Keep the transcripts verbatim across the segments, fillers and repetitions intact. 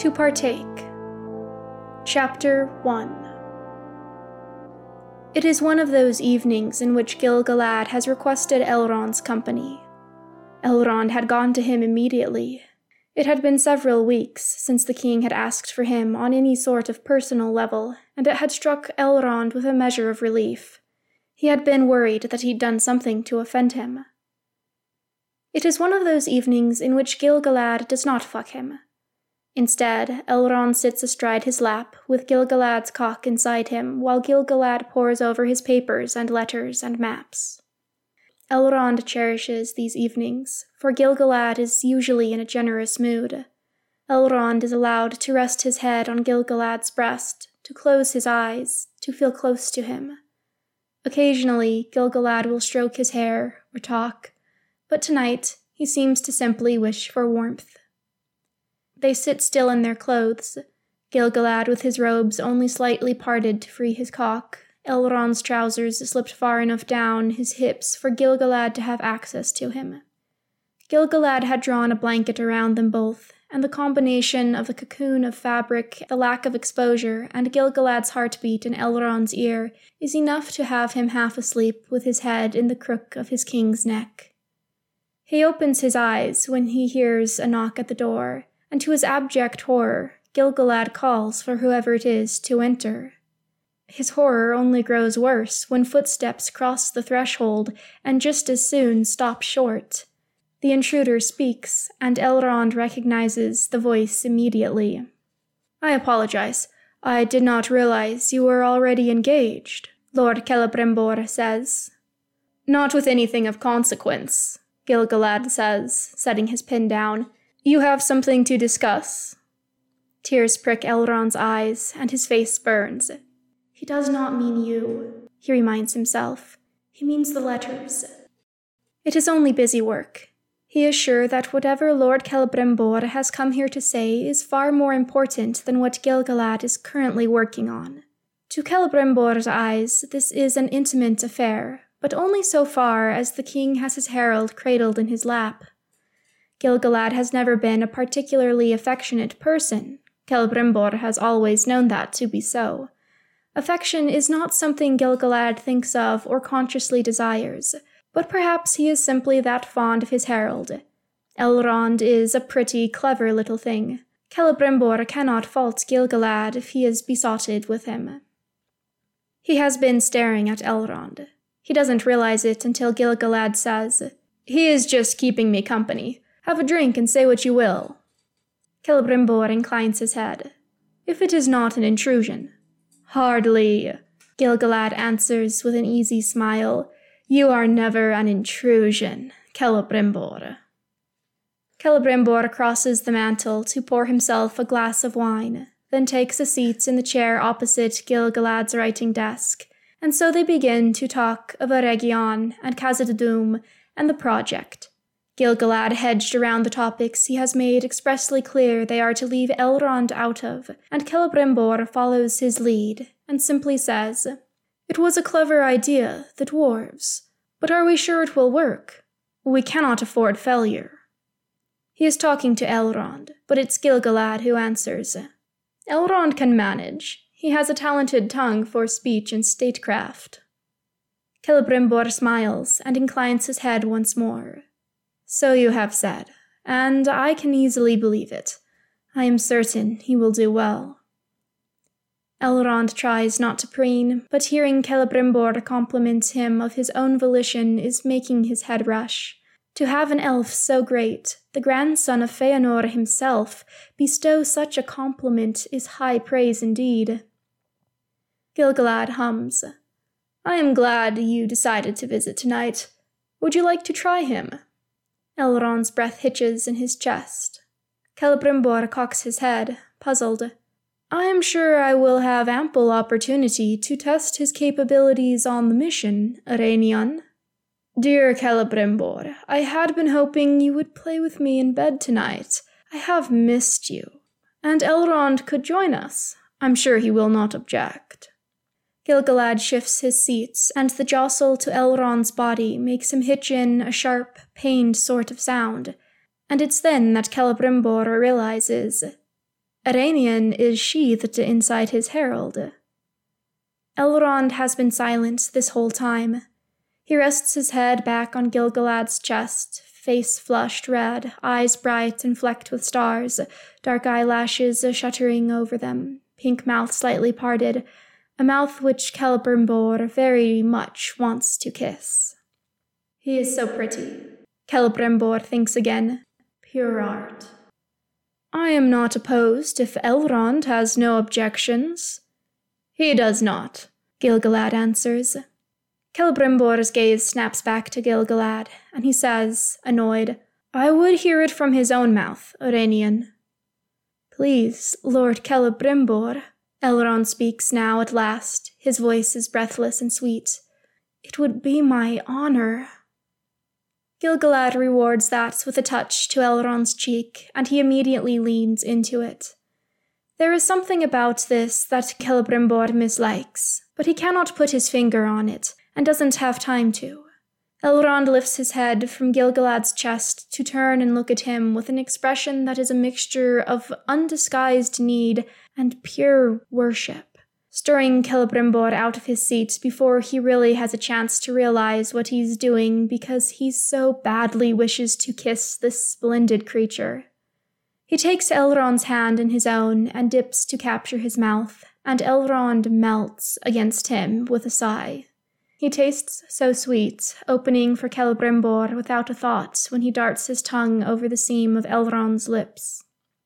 To partake. Chapter one. It is one of those evenings in which Gil-galad has requested Elrond's company. Elrond had gone to him immediately. It had been several weeks since the king had asked for him on any sort of personal level, and it had struck Elrond with a measure of relief. He had been worried that he'd done something to offend him. It is one of those evenings in which Gil-galad does not fuck him. Instead, Elrond sits astride his lap, with Gil-galad's cock inside him, while Gil-galad pores over his papers and letters and maps. Elrond cherishes these evenings, for Gil-galad is usually in a generous mood. Elrond is allowed to rest his head on Gil-galad's breast, to close his eyes, to feel close to him. Occasionally, Gil-galad will stroke his hair or talk, but tonight he seems to simply wish for warmth. They sit still in their clothes, Gil-galad with his robes only slightly parted to free his cock, Elrond's trousers slipped far enough down his hips for Gil-galad to have access to him. Gil-galad had drawn a blanket around them both, and the combination of the cocoon of fabric, the lack of exposure, and Gil-galad's heartbeat in Elrond's ear is enough to have him half asleep with his head in the crook of his king's neck. He opens his eyes when he hears a knock at the door, and to his abject horror, Gil-galad calls for whoever it is to enter. His horror only grows worse when footsteps cross the threshold and just as soon stop short. The intruder speaks, and Elrond recognizes the voice immediately. "I apologize. I did not realize you were already engaged," Lord Celebrimbor says. "Not with anything of consequence," Gil-galad says, setting his pin down. "You have something to discuss." Tears prick Elrond's eyes, and his face burns. "He does not mean you," he reminds himself. "He means the letters." It is only busy work. He is sure that whatever Lord Celebrimbor has come here to say is far more important than what Gil-galad is currently working on. To Celebrimbor's eyes, this is an intimate affair, but only so far as the king has his herald cradled in his lap. Gil-galad has never been a particularly affectionate person. Celebrimbor has always known that to be so. Affection is not something Gil-galad thinks of or consciously desires, but perhaps he is simply that fond of his herald. Elrond is a pretty, clever little thing. Celebrimbor cannot fault Gil-galad if he is besotted with him. He has been staring at Elrond. He doesn't realize it until Gil-galad says, "He is just keeping me company. Have a drink and say what you will." Celebrimbor inclines his head. "If it is not an intrusion." "Hardly," Gil-galad answers with an easy smile. "You are never an intrusion, Celebrimbor." Celebrimbor crosses the mantel to pour himself a glass of wine, then takes a seat in the chair opposite Gil-galad's writing desk, and so they begin to talk of Eregion and Khazad-dûm and the project. Gil-galad hedged around the topics he has made expressly clear they are to leave Elrond out of, and Celebrimbor follows his lead and simply says, "It was a clever idea, the dwarves, but are we sure it will work? We cannot afford failure." He is talking to Elrond, but it's Gil-galad who answers. "Elrond can manage. He has a talented tongue for speech and statecraft." Celebrimbor smiles and inclines his head once more. "So you have said, and I can easily believe it. I am certain he will do well." Elrond tries not to preen, but hearing Celebrimbor compliment him of his own volition is making his head rush. To have an elf so great, the grandson of Feanor himself, bestow such a compliment is high praise indeed. Gil-galad hums. "I am glad you decided to visit tonight. Would you like to try him?" Elrond's breath hitches in his chest. Celebrimbor cocks his head, puzzled. "I am sure I will have ample opportunity to test his capabilities on the mission, Eregion." "Dear Celebrimbor, I had been hoping you would play with me in bed tonight. I have missed you. And Elrond could join us. I'm sure he will not object." Gil-galad shifts his seats, and the jostle to Elrond's body makes him hitch in a sharp, pained sort of sound, and it's then that Celebrimbor realizes, Araenian is sheathed inside his herald. Elrond has been silent this whole time. He rests his head back on Gil-galad's chest, face flushed red, eyes bright and flecked with stars, dark eyelashes shuttering over them, pink mouth slightly parted, a mouth which Celebrimbor very much wants to kiss. He is so pretty. Celebrimbor thinks again. Pure art. I am not opposed if Elrond has no objections. He does not, Gil-galad answers. Celebrimbor's gaze snaps back to Gil-galad, and he says, annoyed, I would hear it from his own mouth, Araenian. Please, Lord Celebrimbor, Elrond speaks now at last. His voice is breathless and sweet. It would be my honor. Gil-galad rewards that with a touch to Elrond's cheek, and he immediately leans into it. There is something about this that Celebrimbor mislikes, but he cannot put his finger on it, and doesn't have time to. Elrond lifts his head from Gil-galad's chest to turn and look at him with an expression that is a mixture of undisguised need and pure worship, stirring Celebrimbor out of his seat before he really has a chance to realize what he's doing because he so badly wishes to kiss this splendid creature. He takes Elrond's hand in his own and dips to capture his mouth, and Elrond melts against him with a sigh. He tastes so sweet, opening for Celebrimbor without a thought when he darts his tongue over the seam of Elrond's lips.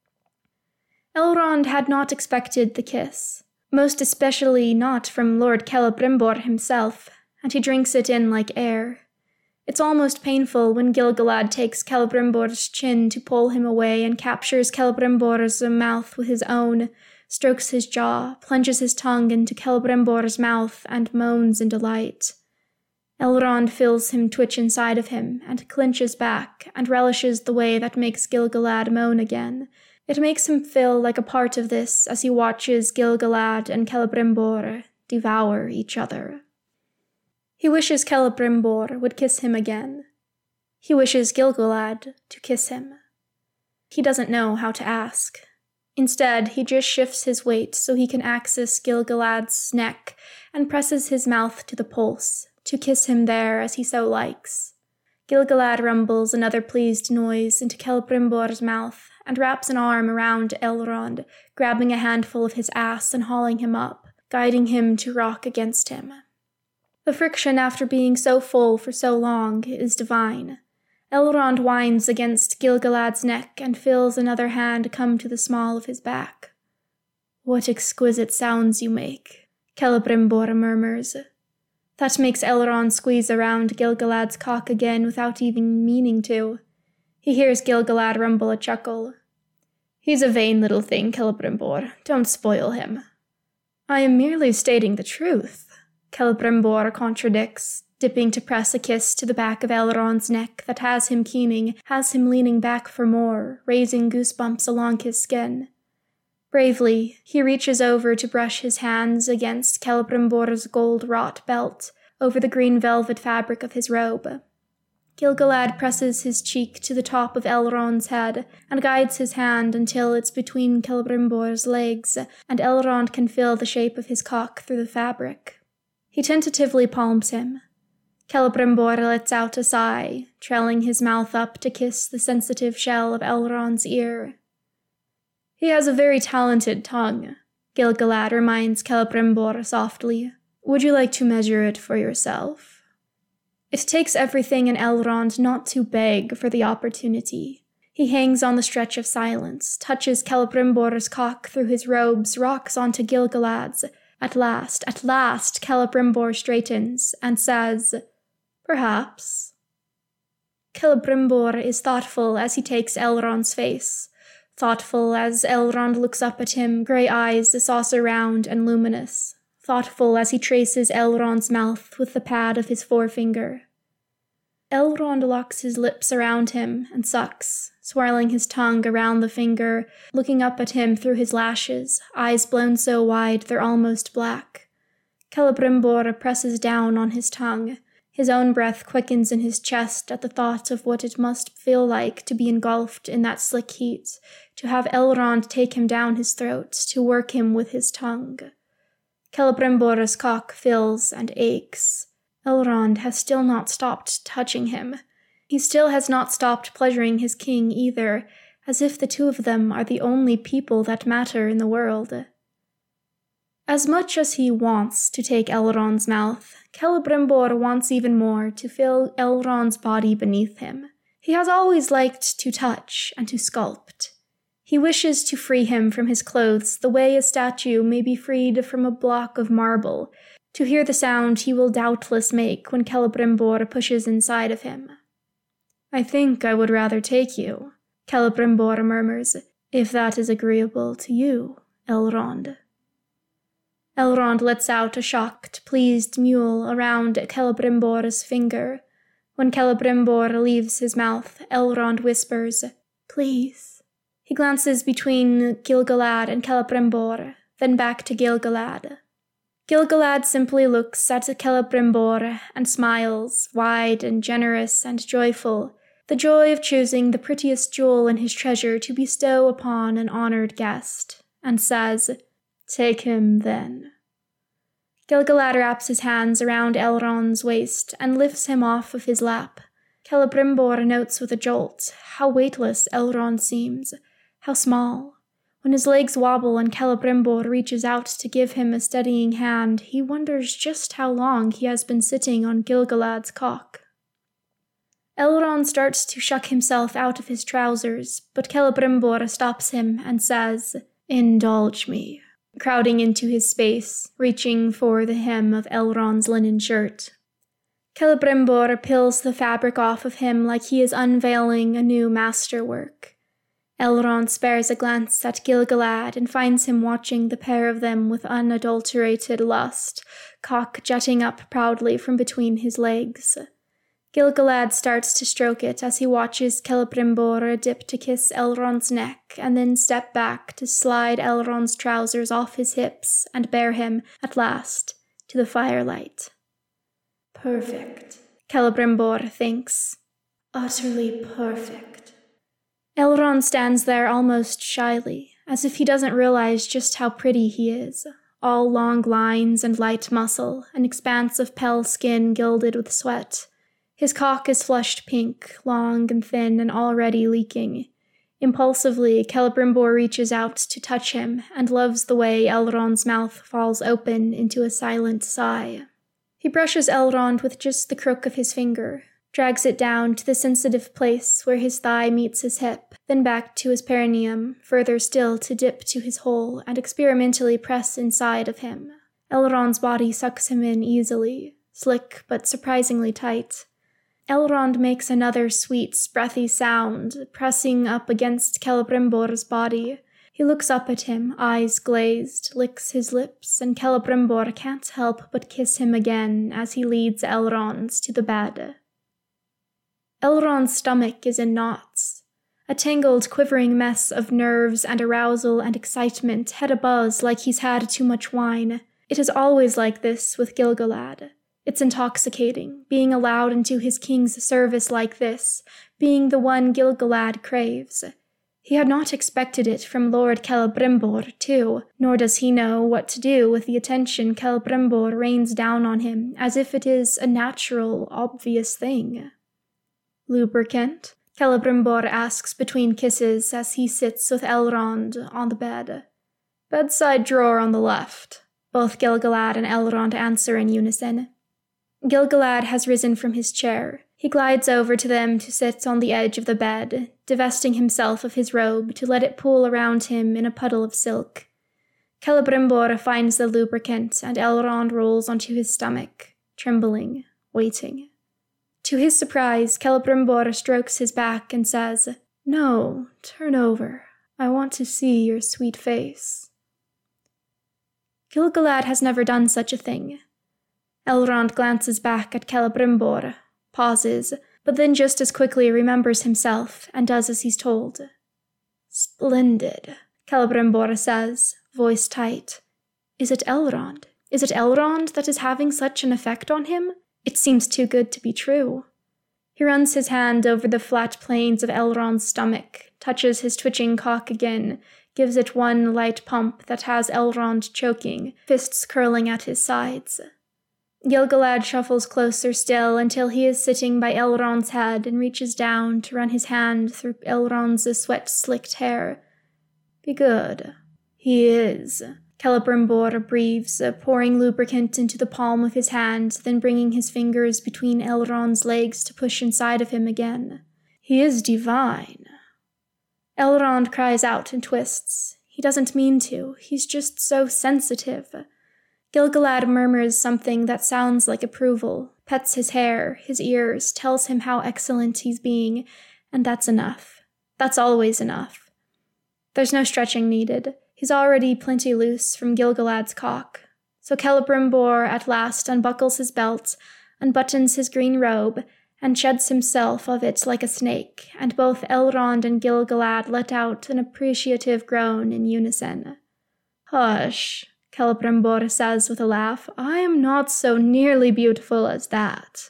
Elrond had not expected the kiss, most especially not from Lord Celebrimbor himself, and he drinks it in like air. It's almost painful when Gil-galad takes Celebrimbor's chin to pull him away and captures Celebrimbor's mouth with his own, strokes his jaw, plunges his tongue into Celebrimbor's mouth, and moans in delight. Elrond feels him twitch inside of him, and clinches back, and relishes the way that makes Gil-galad moan again. It makes him feel like a part of this as he watches Gil-galad and Celebrimbor devour each other. He wishes Celebrimbor would kiss him again. He wishes Gil-galad to kiss him. He doesn't know how to ask. Instead, he just shifts his weight so he can access Gil-galad's neck and presses his mouth to the pulse, to kiss him there as he so likes. Gil-galad rumbles another pleased noise into Celebrimbor's mouth and wraps an arm around Elrond, grabbing a handful of his ass and hauling him up, guiding him to rock against him. The friction after being so full for so long is divine. Elrond whines against Gil-galad's neck and feels another hand come to the small of his back. What exquisite sounds you make, Celebrimbor murmurs. That makes Elrond squeeze around Gil-galad's cock again without even meaning to. He hears Gil-galad rumble a chuckle. He's a vain little thing, Celebrimbor. Don't spoil him. I am merely stating the truth, Celebrimbor contradicts, dipping to press a kiss to the back of Elrond's neck that has him keening, has him leaning back for more, raising goosebumps along his skin. Bravely, he reaches over to brush his hands against Celebrimbor's gold-wrought belt, over the green velvet fabric of his robe. Gil-galad presses his cheek to the top of Elrond's head and guides his hand until it's between Celebrimbor's legs, and Elrond can feel the shape of his cock through the fabric. He tentatively palms him. Celebrimbor lets out a sigh, trailing his mouth up to kiss the sensitive shell of Elrond's ear. He has a very talented tongue, Gil-galad reminds Celebrimbor softly. Would you like to measure it for yourself? It takes everything in Elrond not to beg for the opportunity. He hangs on the stretch of silence, touches Celebrimbor's cock through his robes, rocks onto Gil-galad's. At last, at last, Celebrimbor straightens and says, Perhaps. Celebrimbor is thoughtful as he takes Elrond's face, thoughtful as Elrond looks up at him, grey eyes saucer round and luminous, thoughtful as he traces Elrond's mouth with the pad of his forefinger. Elrond locks his lips around him and sucks, swirling his tongue around the finger, looking up at him through his lashes, eyes blown so wide they're almost black. Celebrimbor presses down on his tongue. His own breath quickens in his chest at the thought of what it must feel like to be engulfed in that slick heat, to have Elrond take him down his throat, to work him with his tongue. Celebrimbor's cock fills and aches. Elrond has still not stopped touching him. He still has not stopped pleasuring his king either, as if the two of them are the only people that matter in the world. As much as he wants to take Elrond's mouth, Celebrimbor wants even more to fill Elrond's body beneath him. He has always liked to touch and to sculpt. He wishes to free him from his clothes the way a statue may be freed from a block of marble, to hear the sound he will doubtless make when Celebrimbor pushes inside of him. "I think I would rather take you," Celebrimbor murmurs, "if that is agreeable to you, Elrond." Elrond lets out a shocked, pleased mewl around Celebrimbor's finger. When Celebrimbor leaves his mouth, Elrond whispers, "Please." He glances between Gil-galad and Celebrimbor, then back to Gil-galad. Gil-galad simply looks at Celebrimbor and smiles, wide and generous and joyful, the joy of choosing the prettiest jewel in his treasure to bestow upon an honored guest, and says, "Take him, then." Gil-galad wraps his hands around Elrond's waist and lifts him off of his lap. Celebrimbor notes with a jolt how weightless Elrond seems, how small. When his legs wobble and Celebrimbor reaches out to give him a steadying hand, he wonders just how long he has been sitting on Gil-galad's cock. Elrond starts to shuck himself out of his trousers, but Celebrimbor stops him and says, "Indulge me," crowding into his space, reaching for the hem of Elrond's linen shirt. Celebrimbor peels the fabric off of him like he is unveiling a new masterwork. Elrond spares a glance at Gil-galad and finds him watching the pair of them with unadulterated lust, cock jutting up proudly from between his legs. Gil-galad starts to stroke it as he watches Celebrimbor dip to kiss Elrond's neck and then step back to slide Elrond's trousers off his hips and bear him, at last, to the firelight. Perfect, Celebrimbor thinks. Utterly perfect. Elrond stands there almost shyly, as if he doesn't realize just how pretty he is. All long lines and light muscle, an expanse of pale skin gilded with sweat. His cock is flushed pink, long and thin and already leaking. Impulsively, Celebrimbor reaches out to touch him and loves the way Elrond's mouth falls open into a silent sigh. He brushes Elrond with just the crook of his finger, drags it down to the sensitive place where his thigh meets his hip, then back to his perineum, further still to dip to his hole and experimentally press inside of him. Elrond's body sucks him in easily, slick but surprisingly tight. Elrond makes another sweet, breathy sound, pressing up against Celebrimbor's body. He looks up at him, eyes glazed, licks his lips, and Celebrimbor can't help but kiss him again as he leads Elrond to the bed. Elrond's stomach is in knots. A tangled, quivering mess of nerves and arousal and excitement, head abuzz like he's had too much wine. It is always like this with Gil-galad. It's intoxicating, being allowed into his king's service like this, being the one Gil-galad craves. He had not expected it from Lord Celebrimbor, too, nor does he know what to do with the attention Celebrimbor rains down on him, as if it is a natural, obvious thing. "Lubricant?" Celebrimbor asks between kisses as he sits with Elrond on the bed. "Bedside drawer on the left," both Gil-galad and Elrond answer in unison. Gil-galad has risen from his chair. He glides over to them to sit on the edge of the bed, divesting himself of his robe to let it pool around him in a puddle of silk. Celebrimbor finds the lubricant, and Elrond rolls onto his stomach, trembling, waiting. To his surprise, Celebrimbor strokes his back and says, "No, turn over. I want to see your sweet face." Gil-galad has never done such a thing. Elrond glances back at Celebrimbor, pauses, but then just as quickly remembers himself and does as he's told. "Splendid," Celebrimbor says, voice tight. Is it Elrond? Is it Elrond that is having such an effect on him? It seems too good to be true. He runs his hand over the flat planes of Elrond's stomach, touches his twitching cock again, gives it one light pump that has Elrond choking, fists curling at his sides. Gil-galad shuffles closer still until he is sitting by Elrond's head and reaches down to run his hand through Elrond's sweat-slicked hair. Be good. He is. Celebrimbor breathes, pouring lubricant into the palm of his hand, then bringing his fingers between Elrond's legs to push inside of him again. He is divine. Elrond cries out and twists. He doesn't mean to. He's just so sensitive. Gil-galad murmurs something that sounds like approval, pets his hair, his ears, tells him how excellent he's being, and that's enough. That's always enough. There's no stretching needed. He's already plenty loose from Gil-galad's cock. So Celebrimbor at last unbuckles his belt, unbuttons his green robe, and sheds himself of it like a snake, and both Elrond and Gil-galad let out an appreciative groan in unison. Hush, Celebrimbor says with a laugh. I am not so nearly beautiful as that.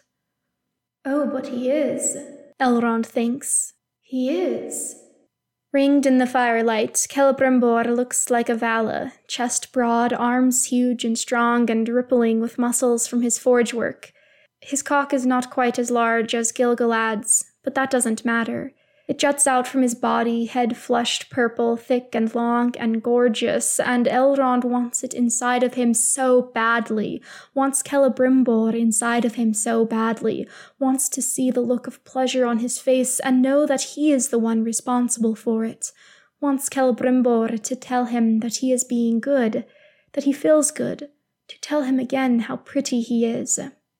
Oh, but he is, Elrond thinks. He is. Ringed in the firelight, Celebrimbor looks like a Vala, chest broad, arms huge and strong and rippling with muscles from his forge work. His cock is not quite as large as Gil-galad's, but that doesn't matter. It juts out from his body, head flushed purple, thick and long and gorgeous, and Elrond wants it inside of him so badly, wants Celebrimbor inside of him so badly, wants to see the look of pleasure on his face and know that he is the one responsible for it, wants Celebrimbor to tell him that he is being good, that he feels good, to tell him again how pretty he is.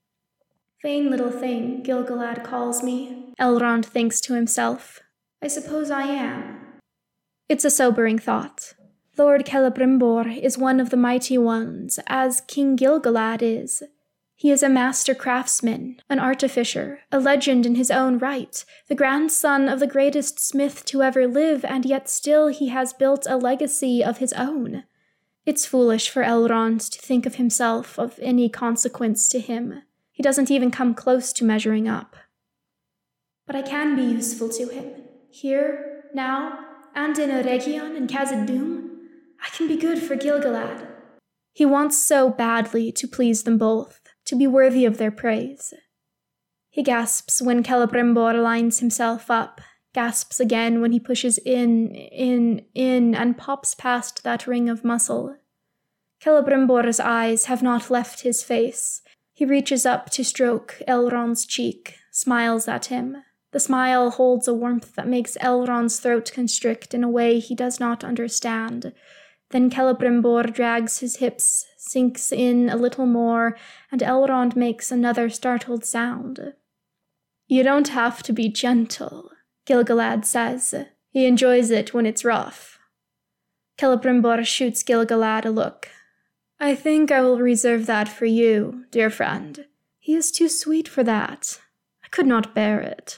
Vain little thing, Gil-galad calls me, Elrond thinks to himself. I suppose I am. It's a sobering thought. Lord Celebrimbor is one of the mighty ones, as King Gil-galad is. He is a master craftsman, an artificer, a legend in his own right, the grandson of the greatest smith to ever live, and yet still he has built a legacy of his own. It's foolish for Elrond to think of himself of any consequence to him. He doesn't even come close to measuring up. But I can be useful to him. Here, now, and in Eregion and Khazad-dûm, I can be good for Gil-galad. He wants so badly to please them both, to be worthy of their praise. He gasps when Celebrimbor lines himself up, gasps again when he pushes in, in, in, and pops past that ring of muscle. Celebrimbor's eyes have not left his face. He reaches up to stroke Elrond's cheek, smiles at him. The smile holds a warmth that makes Elrond's throat constrict in a way he does not understand. Then Celebrimbor drags his hips, sinks in a little more, and Elrond makes another startled sound. You don't have to be gentle, Gil-galad says. He enjoys it when it's rough. Celebrimbor shoots Gil-galad a look. I think I will reserve that for you, dear friend. He is too sweet for that. I could not bear it.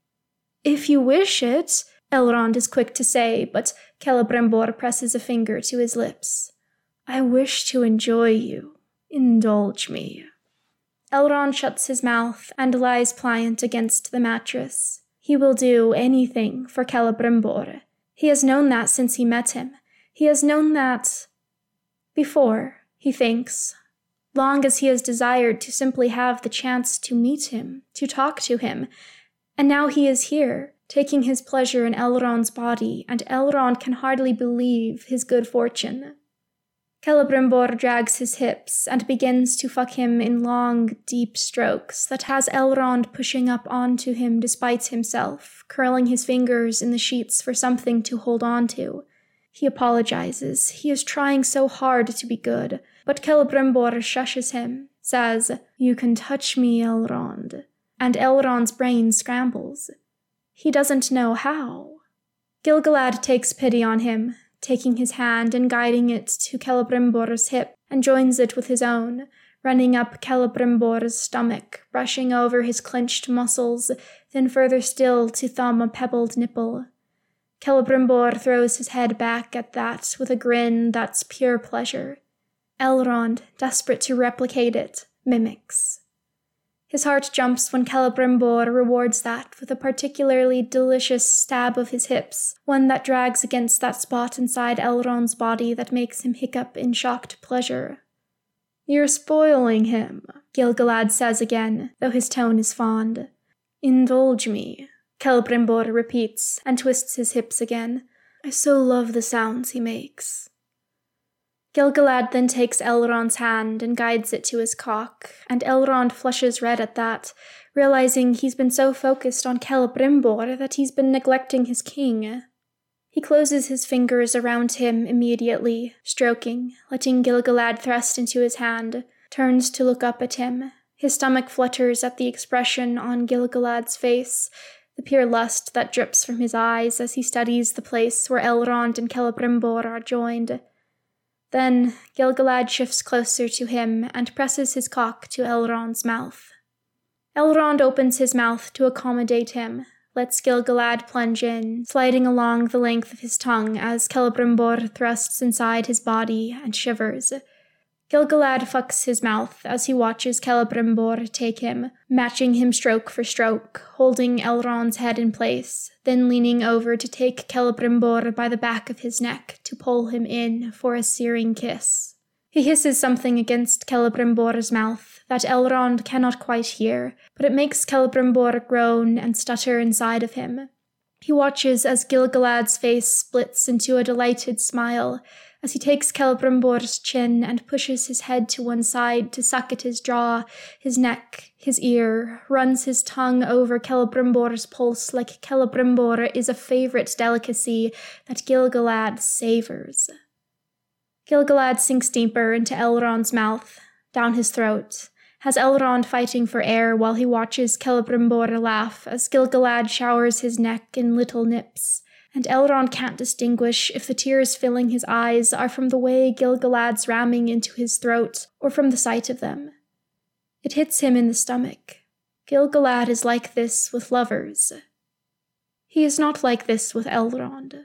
If you wish it, Elrond is quick to say, but Celebrimbor presses a finger to his lips. I wish to enjoy you. Indulge me. Elrond shuts his mouth and lies pliant against the mattress. He will do anything for Celebrimbor. He has known that since he met him. He has known that before. He thinks, long as he has desired to simply have the chance to meet him, to talk to him, and now he is here, taking his pleasure in Elrond's body, and Elrond can hardly believe his good fortune. Celebrimbor drags his hips and begins to fuck him in long, deep strokes that has Elrond pushing up onto him despite himself, curling his fingers in the sheets for something to hold on to. He apologizes. He is trying so hard to be good, but Celebrimbor shushes him, says, You can touch me, Elrond. And Elrond's brain scrambles. He doesn't know how. Gil-galad takes pity on him, taking his hand and guiding it to Celebrimbor's hip, and joins it with his own, running up Celebrimbor's stomach, brushing over his clenched muscles, then further still to thumb a pebbled nipple. Celebrimbor throws his head back at that with a grin that's pure pleasure. Elrond, desperate to replicate it, mimics. His heart jumps when Celebrimbor rewards that with a particularly delicious stab of his hips, one that drags against that spot inside Elrond's body that makes him hiccup in shocked pleasure. "You're spoiling him," Gil-galad says again, though his tone is fond. "Indulge me," Celebrimbor repeats, and twists his hips again. "I so love the sounds he makes." Gil-galad then takes Elrond's hand and guides it to his cock, and Elrond flushes red at that, realizing he's been so focused on Celebrimbor that he's been neglecting his king. He closes his fingers around him immediately, stroking, letting Gil-galad thrust into his hand, turns to look up at him. His stomach flutters at the expression on Gil-galad's face, the pure lust that drips from his eyes as he studies the place where Elrond and Celebrimbor are joined. Then Gil-galad shifts closer to him and presses his cock to Elrond's mouth. Elrond opens his mouth to accommodate him, lets Gil-galad plunge in, sliding along the length of his tongue as Celebrimbor thrusts inside his body and shivers. Gil-galad fucks his mouth as he watches Celebrimbor take him, matching him stroke for stroke, holding Elrond's head in place, then leaning over to take Celebrimbor by the back of his neck to pull him in for a searing kiss. He hisses something against Celebrimbor's mouth that Elrond cannot quite hear, but it makes Celebrimbor groan and stutter inside of him. He watches as Gil-galad's face splits into a delighted smile, as he takes Celebrimbor's chin and pushes his head to one side to suck at his jaw, his neck, his ear, runs his tongue over Celebrimbor's pulse like Celebrimbor is a favorite delicacy that Gil-galad savors. Gil-galad sinks deeper into Elrond's mouth, down his throat, has Elrond fighting for air while he watches Celebrimbor laugh as Gil-galad showers his neck in little nips, and Elrond can't distinguish if the tears filling his eyes are from the way Gil-galad's ramming into his throat or from the sight of them. It hits him in the stomach. Gil-galad is like this with lovers. He is not like this with Elrond.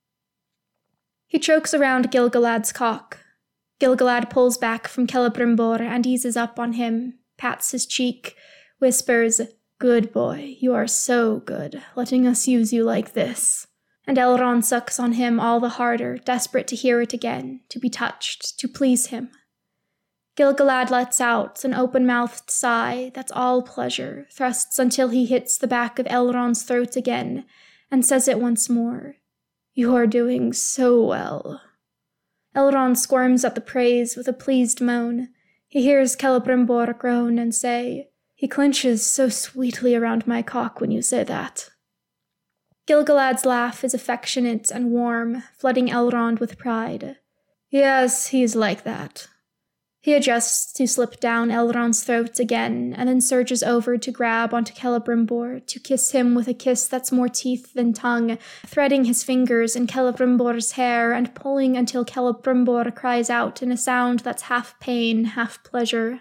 He chokes around Gil-galad's cock. Gil-galad pulls back from Celebrimbor and eases up on him, pats his cheek, whispers, "Good boy, you are so good, letting us use you like this." And Elrond sucks on him all the harder, desperate to hear it again, to be touched, to please him. Gil-galad lets out an open-mouthed sigh that's all pleasure, thrusts until he hits the back of Elrond's throat again, and says it once more. "You are doing so well." Elrond squirms at the praise with a pleased moan. He hears Celebrimbor groan and say, "He clinches so sweetly around my cock when you say that." Gil-galad's laugh is affectionate and warm, flooding Elrond with pride. "Yes, he's like that." He adjusts to slip down Elrond's throat again, and then surges over to grab onto Celebrimbor, to kiss him with a kiss that's more teeth than tongue, threading his fingers in Celebrimbor's hair and pulling until Celebrimbor cries out in a sound that's half pain, half pleasure.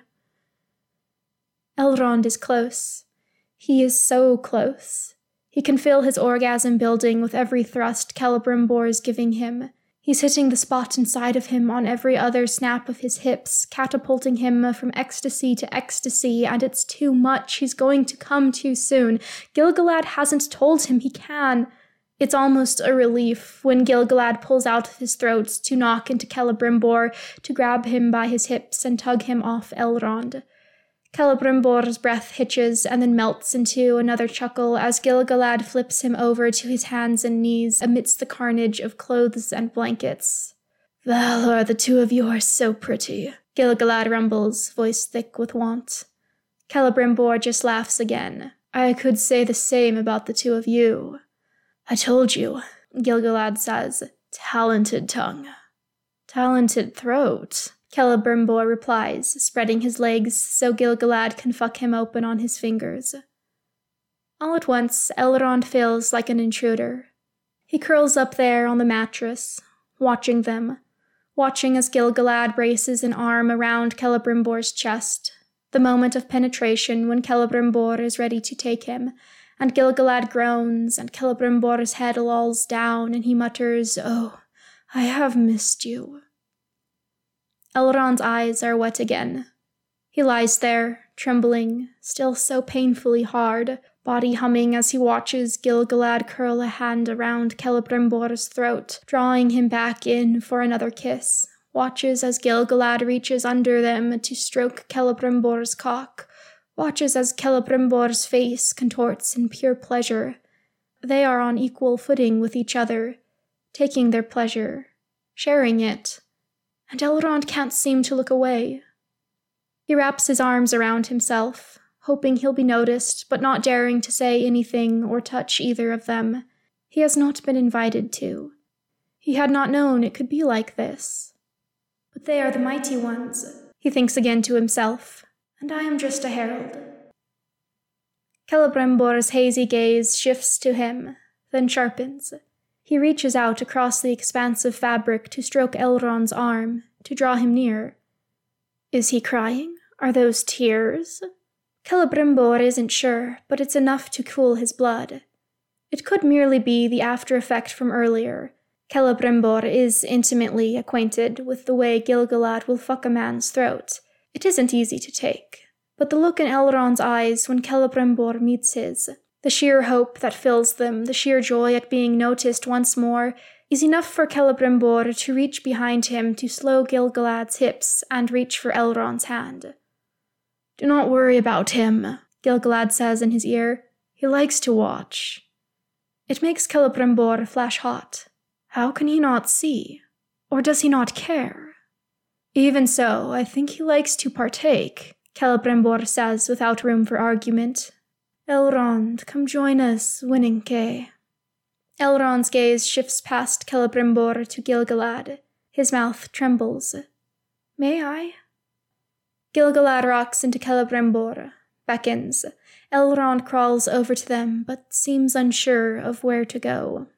Elrond is close. He is so close. He can feel his orgasm building with every thrust Celebrimbor is giving him. He's hitting the spot inside of him on every other snap of his hips, catapulting him from ecstasy to ecstasy, and it's too much. He's going to come too soon. Gil-galad hasn't told him he can. It's almost a relief when Gil-galad pulls out of his throat to knock into Celebrimbor, to grab him by his hips and tug him off Elrond. Celebrimbor's breath hitches and then melts into another chuckle as Gil-galad flips him over to his hands and knees amidst the carnage of clothes and blankets. "Valor, the two of you are so pretty," Gil-galad rumbles, voice thick with want. Celebrimbor just laughs again. "I could say the same about the two of you." "I told you," Gil-galad says. "Talented tongue." "Talented throat," Celebrimbor replies, spreading his legs so Gil-galad can fuck him open on his fingers. All at once, Elrond feels like an intruder. He curls up there on the mattress, watching them, watching as Gil-galad braces an arm around Celebrimbor's chest, the moment of penetration when Celebrimbor is ready to take him, and Gil-galad groans, and Celebrimbor's head lolls down, and he mutters, "Oh, I have missed you." Elrond's eyes are wet again. He lies there, trembling, still so painfully hard, body humming as he watches Gil-galad curl a hand around Celebrimbor's throat, drawing him back in for another kiss. Watches as Gil-galad reaches under them to stroke Celebrimbor's cock. Watches as Celebrimbor's face contorts in pure pleasure. They are on equal footing with each other, taking their pleasure, sharing it, and Elrond can't seem to look away. He wraps his arms around himself, hoping he'll be noticed, but not daring to say anything or touch either of them. He has not been invited to. He had not known it could be like this. But they are the mighty ones, he thinks again to himself, and I am just a herald. Celebrimbor's hazy gaze shifts to him, then sharpens. He reaches out across the expansive fabric to stroke Elrond's arm, to draw him near. Is he crying? Are those tears? Celebrimbor isn't sure, but it's enough to cool his blood. It could merely be the after-effect from earlier. Celebrimbor is intimately acquainted with the way Gil-galad will fuck a man's throat. It isn't easy to take. But the look in Elrond's eyes when Celebrimbor meets his, the sheer hope that fills them, the sheer joy at being noticed once more, is enough for Celebrimbor to reach behind him to slow Gil-galad's hips and reach for Elrond's hand. Do not worry about him, Gil-galad says in his ear. He likes to watch. It makes Celebrimbor flash hot. How can he not see? Or does he not care? Even so, I think he likes to partake, Celebrimbor says without room for argument. Elrond, come join us, Winninke. Elrond's gaze shifts past Celebrimbor to Gil-galad. His mouth trembles. May I? Gil-galad rocks into Celebrimbor, beckons. Elrond crawls over to them, but seems unsure of where to go.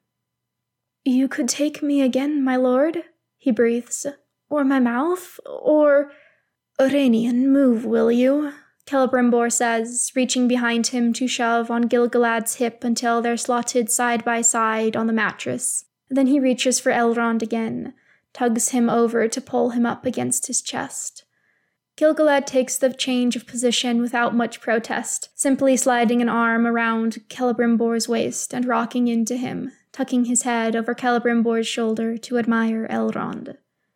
You could take me again, my lord, he breathes. Or my mouth, or... Ereinion, move, will you? Celebrimbor says, reaching behind him to shove on Gil-galad's hip until they're slotted side by side on the mattress. Then he reaches for Elrond again, tugs him over to pull him up against his chest. Gil-galad takes the change of position without much protest, simply sliding an arm around Celebrimbor's waist and rocking into him, tucking his head over Celebrimbor's shoulder to admire Elrond.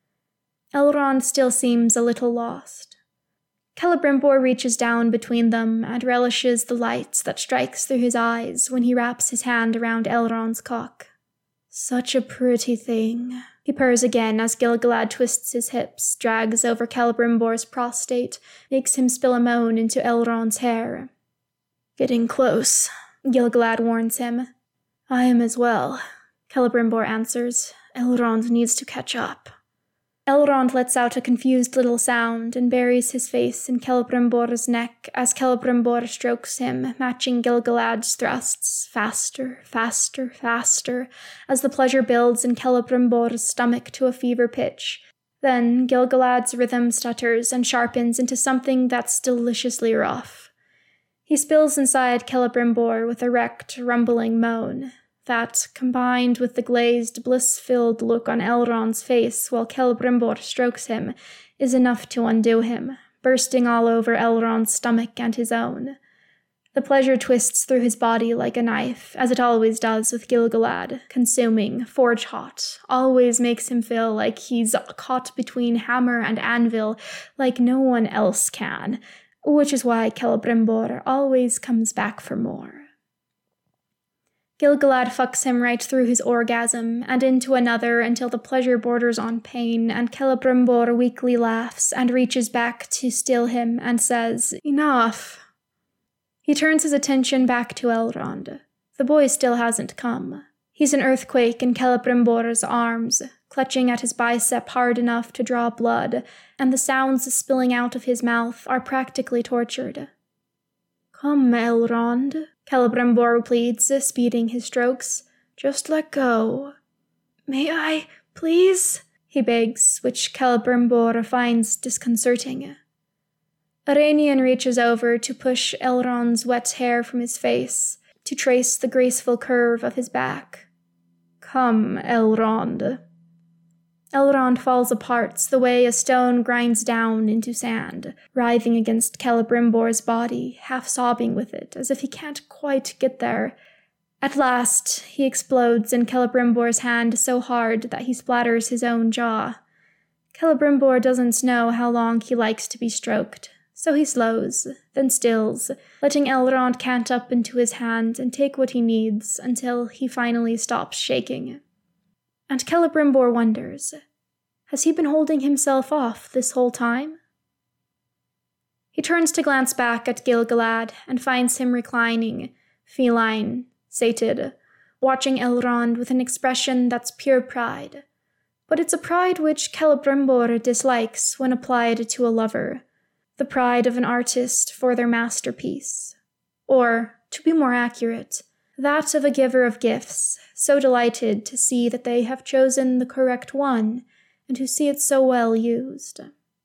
Elrond still seems a little lost. Celebrimbor reaches down between them and relishes the light that strikes through his eyes when he wraps his hand around Elrond's cock. Such a pretty thing, he purrs again as Gil-galad twists his hips, drags over Celebrimbor's prostate, makes him spill a moan into Elrond's hair. Getting close, Gil-galad warns him. I am as well, Celebrimbor answers. Elrond needs to catch up. Elrond lets out a confused little sound and buries his face in Celebrimbor's neck as Celebrimbor strokes him, matching Gil-galad's thrusts, faster, faster, faster, as the pleasure builds in Celebrimbor's stomach to a fever pitch. Then Gil-galad's rhythm stutters and sharpens into something that's deliciously rough. He spills inside Celebrimbor with a wrecked, rumbling moan. That, combined with the glazed, bliss-filled look on Elrond's face while Celebrimbor strokes him, is enough to undo him, bursting all over Elrond's stomach and his own. The pleasure twists through his body like a knife, as it always does with Gil-galad, consuming, forge-hot, always makes him feel like he's caught between hammer and anvil like no one else can, which is why Celebrimbor always comes back for more. Gil-galad fucks him right through his orgasm and into another until the pleasure borders on pain, and Celebrimbor weakly laughs and reaches back to still him and says, Enough! He turns his attention back to Elrond. The boy still hasn't come. He's an earthquake in Celebrimbor's arms, clutching at his bicep hard enough to draw blood, and the sounds spilling out of his mouth are practically tortured. Come, Elrond, Celebrimbor pleads, speeding his strokes. Just let go. May I, please? He begs, which Celebrimbor finds disconcerting. Ereinion reaches over to push Elrond's wet hair from his face, to trace the graceful curve of his back. Come, Elrond. Elrond falls apart the way a stone grinds down into sand, writhing against Celebrimbor's body, half sobbing with it, as if he can't quite get there. At last, he explodes in Celebrimbor's hand so hard that he splatters his own jaw. Celebrimbor doesn't know how long he likes to be stroked, so he slows, then stills, letting Elrond cant up into his hand and take what he needs until he finally stops shaking. And Celebrimbor wonders, has he been holding himself off this whole time? He turns to glance back at Gil-galad and finds him reclining, feline, sated, watching Elrond with an expression that's pure pride. But it's a pride which Celebrimbor dislikes when applied to a lover, the pride of an artist for their masterpiece. Or, to be more accurate, that of a giver of gifts, so delighted to see that they have chosen the correct one, and who see it so well used.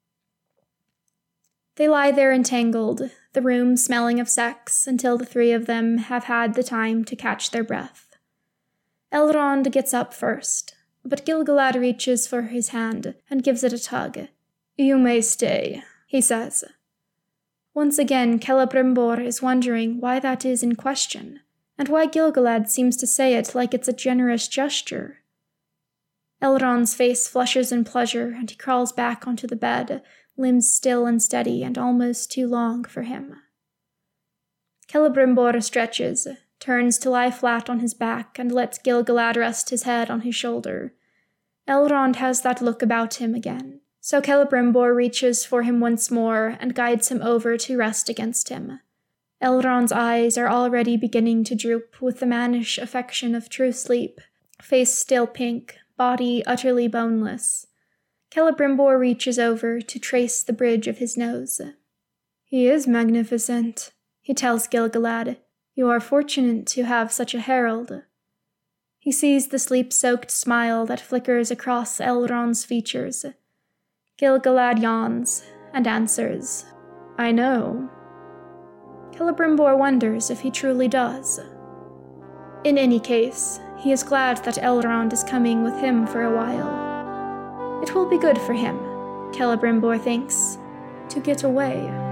They lie there entangled, the room smelling of sex, until the three of them have had the time to catch their breath. Elrond gets up first, but Gil-galad reaches for his hand and gives it a tug. "You may stay," he says. Once again, Celebrimbor is wondering why that is in question, and why Gil-galad seems to say it like it's a generous gesture. Elrond's face flushes in pleasure, and he crawls back onto the bed, limbs still and steady and almost too long for him. Celebrimbor stretches, turns to lie flat on his back, and lets Gil-galad rest his head on his shoulder. Elrond has that look about him again, so Celebrimbor reaches for him once more and guides him over to rest against him. Elrond's eyes are already beginning to droop with the mannish affection of true sleep, face still pink, body utterly boneless. Celebrimbor reaches over to trace the bridge of his nose. "He is magnificent," he tells Gil-galad. "You are fortunate to have such a herald." He sees the sleep-soaked smile that flickers across Elrond's features. Gil-galad yawns and answers, "I know." Celebrimbor wonders if he truly does. In any case, he is glad that Elrond is coming with him for a while. It will be good for him, Celebrimbor thinks, to get away.